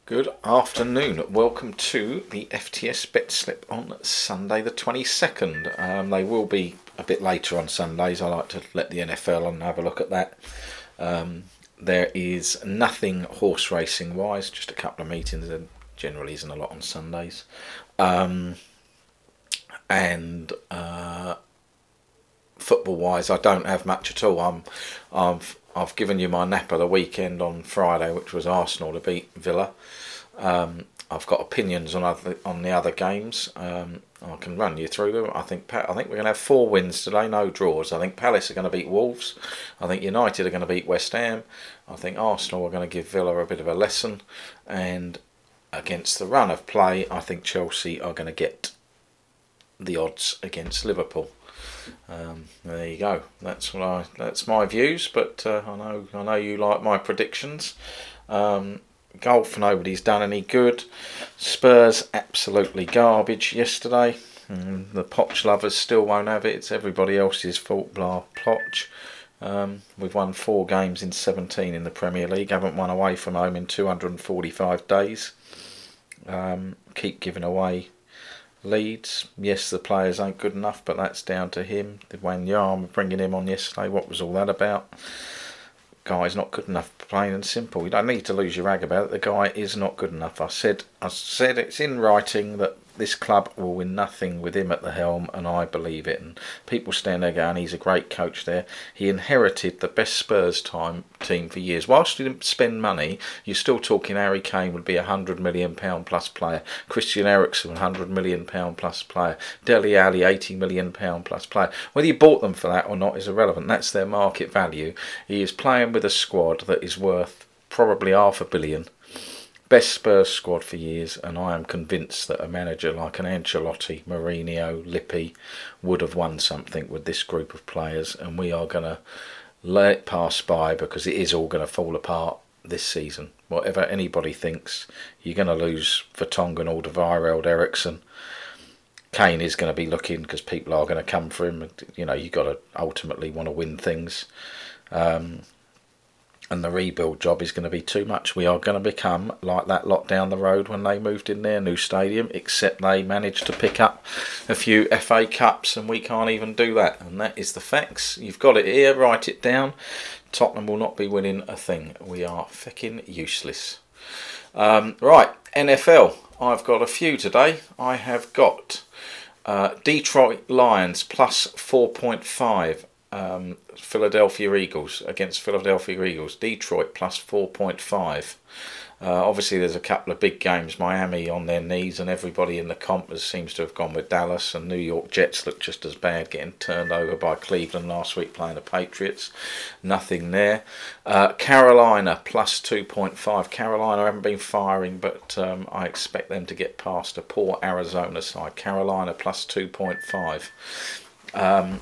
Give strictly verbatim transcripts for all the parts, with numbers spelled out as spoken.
Good afternoon. Welcome to the F T S Bet Slip on Sunday the twenty-second. Um, they will be a bit later on Sundays. I like to let the N F L on and have a look at that. Um, there is nothing horse racing wise, just a couple of meetings. There generally isn't a lot on Sundays. Um, and uh, football wise, I don't have much at all. I'm, I've I've given you my nap of the weekend on Friday, which was Arsenal to beat Villa. Um, I've got opinions on other on the other games. Um, I can run you through them. I think I think we're going to have four wins today, no draws. I think Palace are going to beat Wolves. I think United are going to beat West Ham. I think Arsenal are going to give Villa a bit of a lesson. And against the run of play, I think Chelsea are going to get the odds against Liverpool. Um, there you go. That's what I. That's my views. But uh, I know. I know you like my predictions. Um, golf, nobody's done any good. Spurs, absolutely garbage yesterday. Mm, the Poch lovers still won't have it. It's everybody else's fault. Blah Poch. Um, we've won four games in seventeen in the Premier League. Haven't won away from home in two hundred forty-five days. Um, keep giving away leads. Yes, the players ain't good enough, but that's down to him. The Wanyama bringing him on yesterday, what was all that about? Guy's not good enough, plain and simple. You don't need to lose your rag about it. The guy is not good enough. I said, I said it's in writing that this club will win nothing with him at the helm, and I believe it. And people stand there going, he's a great coach there. He inherited the best Spurs time team for years. Whilst he didn't spend money, you're still talking Harry Kane would be a hundred million pound plus player. Christian Eriksen, a hundred million pound plus player. Dele Alli, eighty million pound plus player. Whether you bought them for that or not is irrelevant. That's their market value. He is playing with a squad that is worth probably half a billion. Best Spurs squad for years, and I am convinced that a manager like an Ancelotti, Mourinho, Lippi would have won something with this group of players, and we are going to let it pass by because it is all going to fall apart this season. Whatever anybody thinks, you're going to lose Vertonghen, Alderweireld, Eriksen. Kane is going to be looking because people are going to come for him. You know, you've got to ultimately want to win things. Um, And the rebuild job is going to be too much. We are going to become like that lot down the road when they moved in their new stadium, except they managed to pick up a few F A Cups and we can't even do that. And that is the facts. You've got it here, write it down. Tottenham will not be winning a thing. We are fucking useless. Um, right, N F L. I've got a few today. I have got uh, Detroit Lions plus four point five. Um, Philadelphia Eagles against Philadelphia Eagles. Detroit plus four point five. Uh, obviously there's a couple of big games. Miami on their knees, and everybody in the comp seems to have gone with Dallas, and New York Jets look just as bad, getting turned over by Cleveland last week playing the Patriots. Nothing there. Uh, Carolina plus two point five. Carolina haven't been firing, but um, I expect them to get past a poor Arizona side. Carolina plus two point five. Um,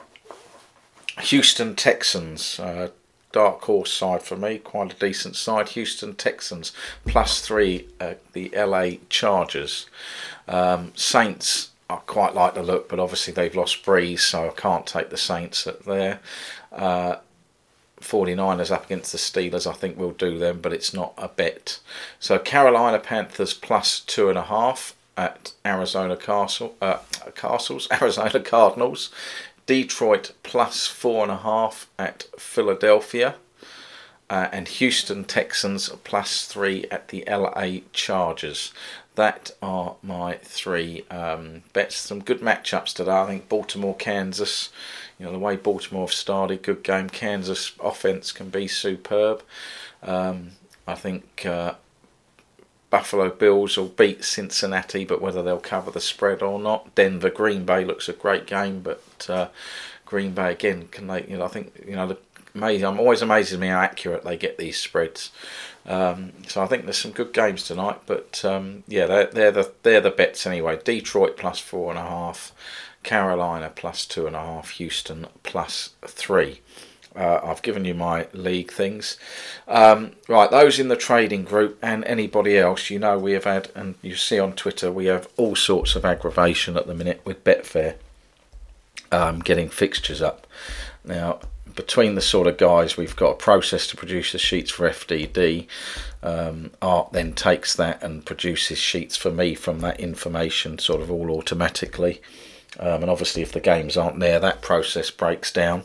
Houston Texans, uh, dark horse side for me, quite a decent side. Houston Texans plus three at the L A Chargers. Um, Saints, I quite like the look, but obviously they've lost Breeze, so I can't take the Saints at there. Uh, 49ers up against the Steelers, I think we'll do them, but it's not a bet. So Carolina Panthers plus two and a half at Arizona Castle, uh, Castles, Arizona Cardinals. Detroit plus four and a half at Philadelphia, uh, and Houston Texans plus three at the L A Chargers. That are my three um, bets. Some good matchups today. I think Baltimore, Kansas. You know, the way Baltimore have started, good game. Kansas offense can be superb. Um, I think uh, Buffalo Bills will beat Cincinnati, but whether they'll cover the spread or not. Denver Green Bay looks a great game, but uh, Green Bay again can they? You know, I think you know the amazing. I'm always amazed at me how accurate they get these spreads. Um, so I think there's some good games tonight, but um, yeah, they're, they're the they're the bets anyway. Detroit plus four and a half, Carolina plus two and a half, Houston plus three. Uh, I've given you my league things. Um, right, those in the trading group and anybody else, you know we have had, and you see on Twitter, we have all sorts of aggravation at the minute with Betfair um, getting fixtures up. Now, between the sort of guys, we've got a process to produce the sheets for F D D. Um, Art then takes that and produces sheets for me from that information sort of all automatically. Um, and obviously if the games aren't there, that process breaks down.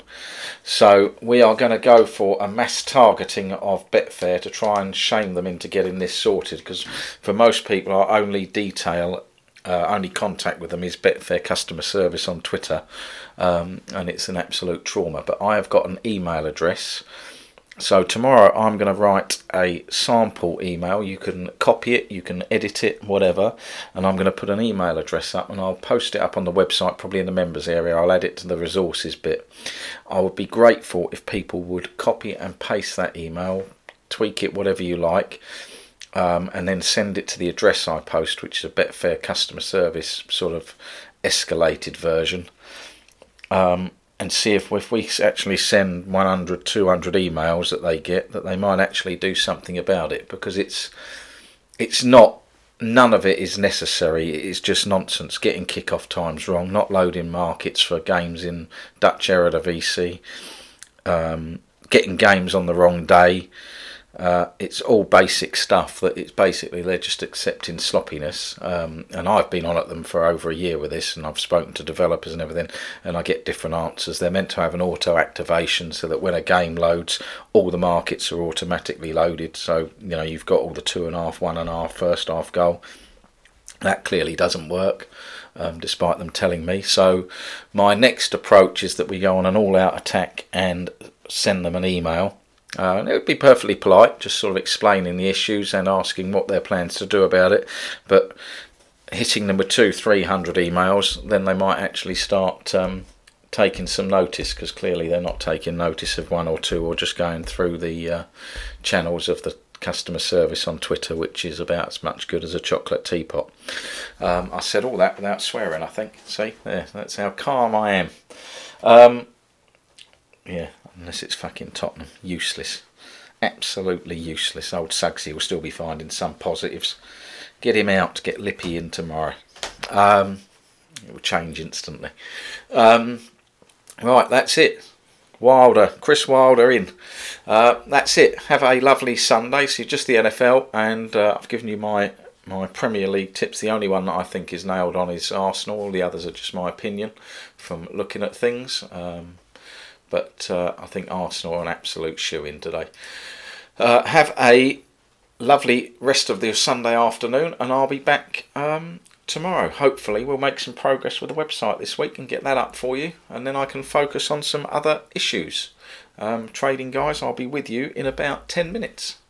So we are going to go for a mass targeting of Betfair to try and shame them into getting this sorted, because for most people our only detail, uh, only contact with them is Betfair customer service on Twitter, um, and it's an absolute trauma. But I have got an email address. So tomorrow I'm going to write a sample email. You can copy it, you can edit it, whatever, and I'm going to put an email address up and I'll post it up on the website, probably in the members area. I'll add it to the resources bit. I would be grateful if people would copy and paste that email, tweak it whatever you like, um, and then send it to the address I post, which is a Betfair customer service sort of escalated version. Um, and see if, if we actually send one hundred, two hundred emails that they get, that they might actually do something about it, because it's it's not, none of it is necessary. It's just nonsense. Getting kick-off times wrong, not loading markets for games in Dutch Eredivisie, um, getting games on the wrong day. Uh, it's all basic stuff that it's basically they're just accepting sloppiness, um, and I've been on at them for over a year with this, and I've spoken to developers and everything, and I get different answers. They're meant to have an auto activation so that when a game loads, all the markets are automatically loaded, so you know you've got all the two and a half, one and a half first half goal. That clearly doesn't work, um, despite them telling me. So my next approach is that we go on an all-out attack and send them an email. Uh, and it would be perfectly polite, just sort of explaining the issues and asking what their plans to do about it. But hitting them with two, three hundred emails, then they might actually start um, taking some notice, because clearly they're not taking notice of one or two, or just going through the uh, channels of the customer service on Twitter, which is about as much good as a chocolate teapot. Um, I said all that without swearing, I think. See, there, that's how calm I am. Um, yeah. Unless it's fucking Tottenham. Useless. Absolutely useless. Old Suggsy will still be finding some positives. Get him out. Get Lippy in tomorrow. Um, it will change instantly. Um, right, that's it. Wilder. Chris Wilder in. Uh, that's it. Have a lovely Sunday. So just the N F L, and uh, I've given you my my Premier League tips. The only one that I think is nailed on is Arsenal. All the others are just my opinion from looking at things. Um, But uh, I think Arsenal are an absolute shoe-in today. Uh, have a lovely rest of the Sunday afternoon, and I'll be back um, tomorrow. Hopefully we'll make some progress with the website this week and get that up for you, and then I can focus on some other issues. Um, trading guys, I'll be with you in about ten minutes.